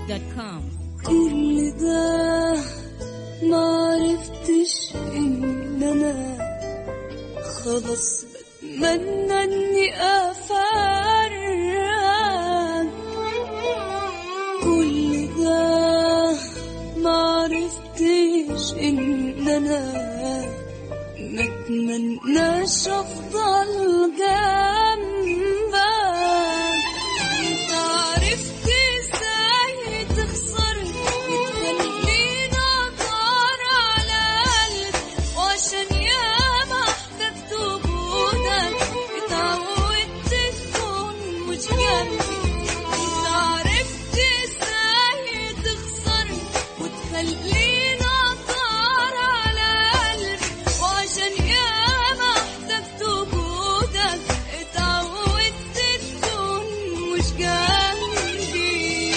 ninjaphoenix.com. كل ده معرفتش إن أنا خلاص بتمنى إني أفرق. كل ده معرفتش إن أنا متمناش أفضل جنبك. انت عرفت ازاي تخسرني وتخليني أدور على قلبي، وعشان ياما احتجت وجودك اتعودت تكون مش جنبي. انت عرفت ازاي تخسرني وتخليني أدور على قلبي، وعشان ياما احتجت وجودك اتعودت تكون مش جنبي.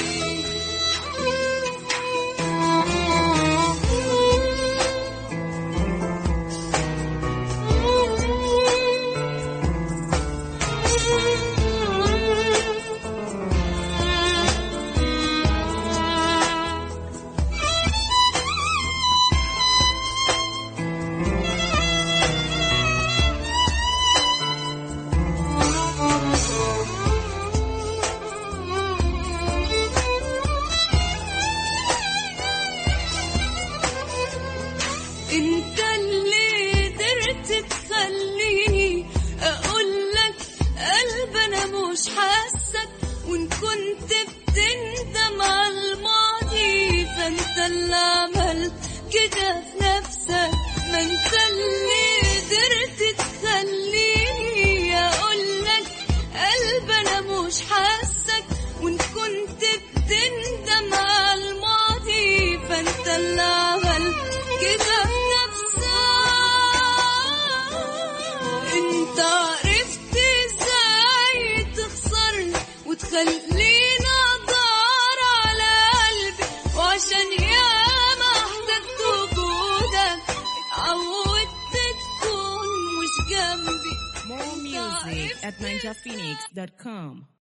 انت اللي قدرت تخليني اقولك قلب انا مش حاسك، وان كنت بتندم على الماضي فانت اللي عملت كده في نفسك. ما انت اللي قدرت تخليني اقولك قلب انا مش حاسك، وان كنت بتندم على الماضي فانت اللي عملت كده في نفسك. انت عرفت ازاي تخسرني وتخليني ادور على قلبي، وعشان ياما احتجت وجودك اتعودت تكون مش جنبي. More music at ninjaphoenix.com.